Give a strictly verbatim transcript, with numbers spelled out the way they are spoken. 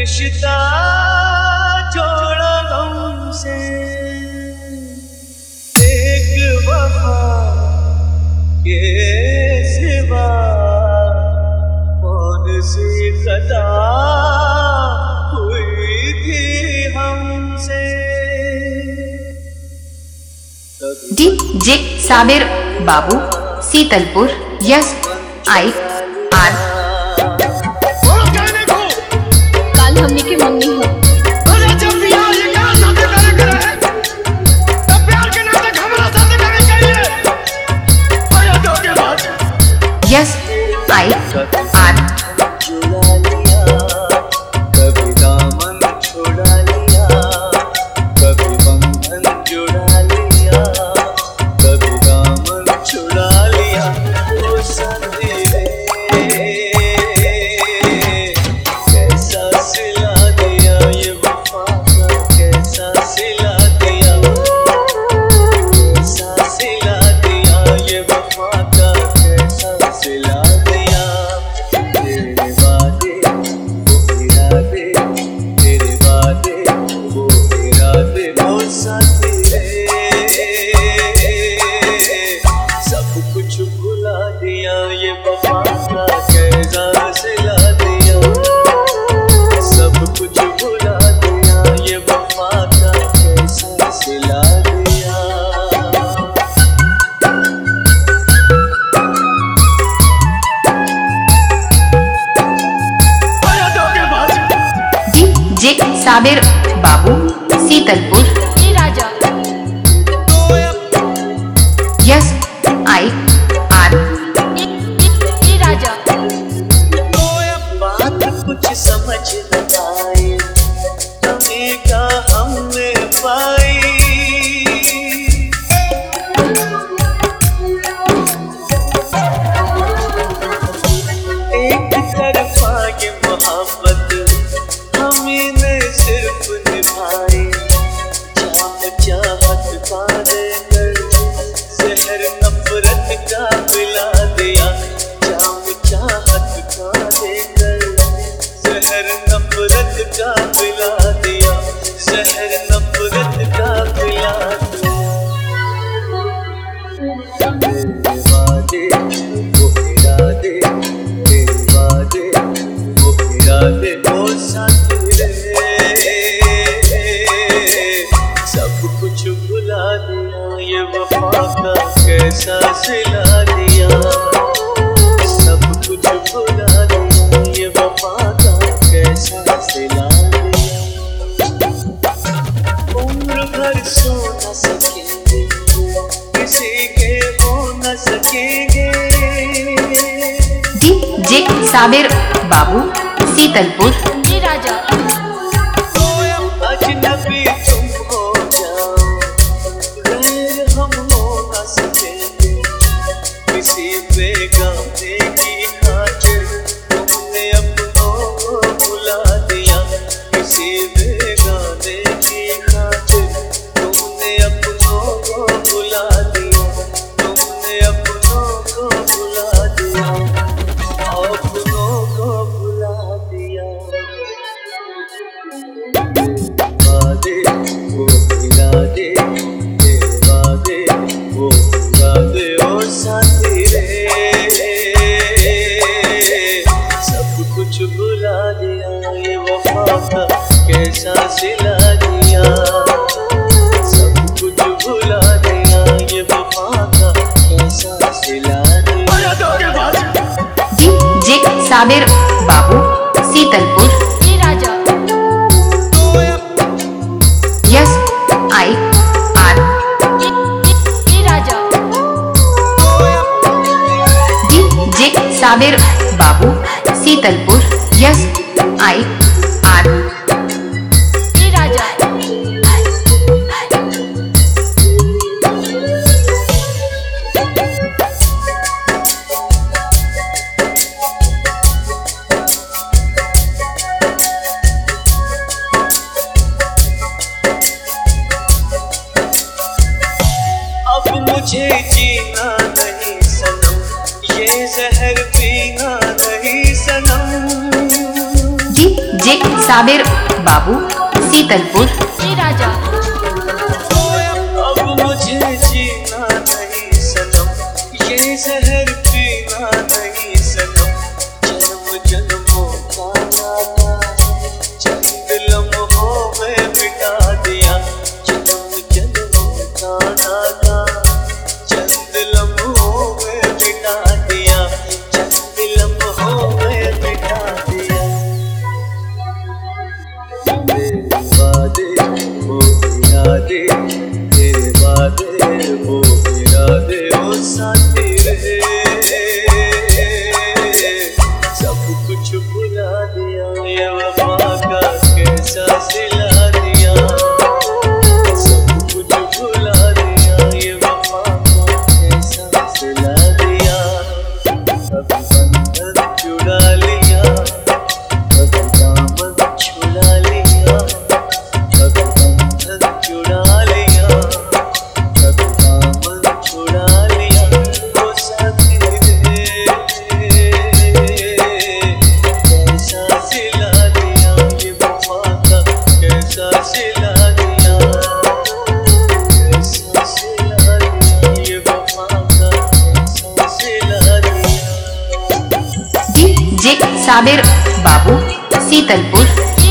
रिश्ता जोड़ा हमसे, एक वफा के सिवा कौन सी खता हुई थी हमसे। D J Sabir Babu Sitalpur S I R. हमने की मंगनी है। अरे जब भी आओ ये क्या शादी करे करे तब प्यार के नाते हमारा शादी करनी चाहिए। आया दो के बाद यस आई आर। चुरा लिया कभी दामन छुड़ा लिया, कभी बंधन जुड़ा लिया, कभी दामन छुड़ा लिया। ओ साथी रे कैसा सिला दिया ये वफा का, कैसा सिला दिया, कैसा सिला दिया ये वफा का, कैसा सिला दिया। तेरे वादे वो इरादे, तेरे वादे वो इरादे, वो साथी रे सब कुछ भुला दिया ये वफा का, कैसा सिला दिया, सब कुछ भुला दिया ये वफा का, कैसा सिला दिया। आया दो के बाद डी जे साबिर बाबू सीतलपुर ए राजा यस आई आर। ए राजा बात कुछ समझ न आए, कमी का हमने पाई। एक तरफा ये मोहब्बत हमें ने सिर्फ निभाई, जाम चाहत का देकर जहर नफरत का पिला दिया, जाम चाहत का देकर जहर नफरत का पिला दिया, जहर नफरत का पिला दिया। तेरे वादे वो इरादे, तेरे वादे वो इरादे, वो साथी रे सब कुछ भुला दिया ये वफा का, कैसा सिला दिया, सब कुछ भुला दिया ये वफा का, कैसा सिला दिया। उम्र भर सो न सकेंगे, किसी के हो न सकेंगे। डी जे साबिर बाबू सीतलपुर ए राजा अजनबी तुम हो जाओ, गैर हम हो न सकेंगे, किसी बेगाने की खातिर तुमने अपनों को भुला दिया, किसी बेगाने की खातिर तुमने अपनों को भुला दिया, तुमने अपनों को भुला दिया, अपनों को भुला दिया। वादे वो इरादे, तेरे वादे वो इरादे, ओ साथी रे सब कुछ भुला दिया ये वफा का, कैसा सिला दिया, सब कुछ भुला दिया ये वफा का, कैसा सिला दिया। आया दो के बाद डी जे साबिर बाबू सीतलपुर ए राजा यस आई आर। ए राजा D J Sabir Babu Sitalpur S I R. ए राजा मुझे जीना नहीं सनम, ये जहर पीना नहीं सनम। जी डीजे साबिर बाबू शीतलपुर। ए राजा अब मुझे जीना नहीं सनम, ये जहर पीना नहीं सनम, जन्म जन्मों का नाता चंद लम्हों में मिटा दिया, जन्म जन्मों का नाता चंद लम्हों में मिटा दिया, चंद लम्हों में मिटा दिया। तेरे वादे वो इरादे, तेरे वादे वो इरादे वो साथी रहे, सब कुछ भुला दिया, ये वफा का कैसा सिला दिया, सब कुछ भुला दिया, ये वफा का कैसा सिला दिया। कभी बंधन जुड़ा लिया, कभी दामन छुड़ा लिया, कभी बंधन जुड़ा लिया, कभी दामन छुड़ा लिया, वो साथी रे कैसा सिला दिया, ये वफा का कैसा सिला दिया, कैसा सिला दिया, ये वफा का कैसा सिला दिया। डीजे साबिर बाबू शीतलपुर। ए